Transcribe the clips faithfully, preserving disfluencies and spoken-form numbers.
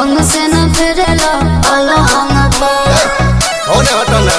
ढंग से न फेरेला अलहंग होने हटो ना।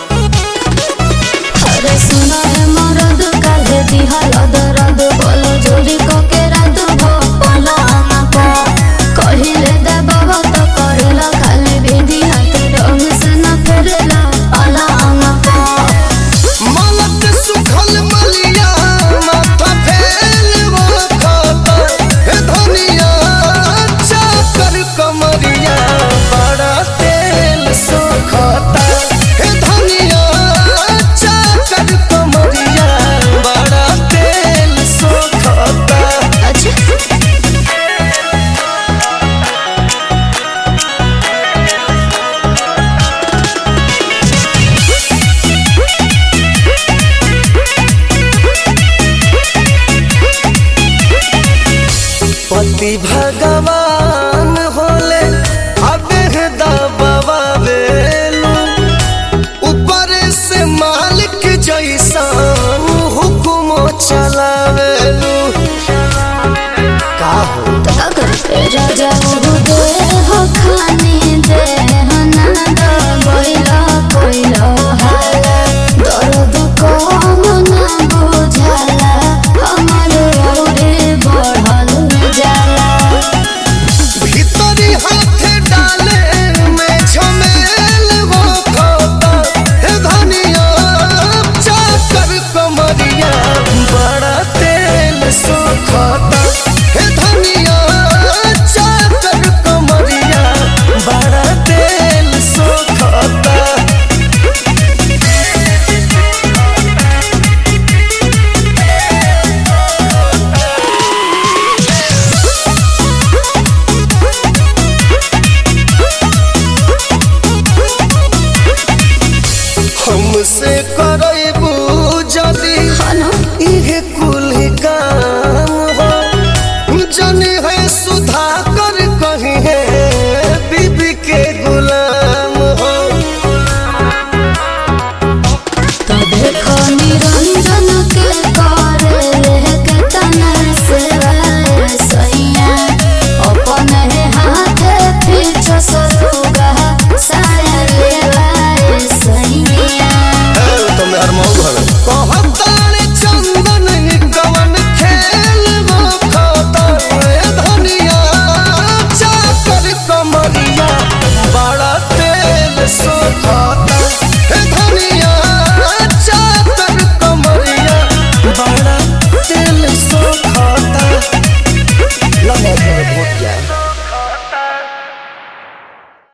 अरे सुना है मरद काहे दिहल दर्द बोलो जोरी को के रात भो अलहंग कहिले दबाव तो करेला खाली विधि हाथ ढंग से न फेरेला अलहंग मलक सुखल मलिया माथा फेल वो खाता हे धनिया चाकर कमरिया बड़ा तेल सोखता हे धनिया चाकर कमरिया बड़ा तेल सोखता। अच्छा पति भगवान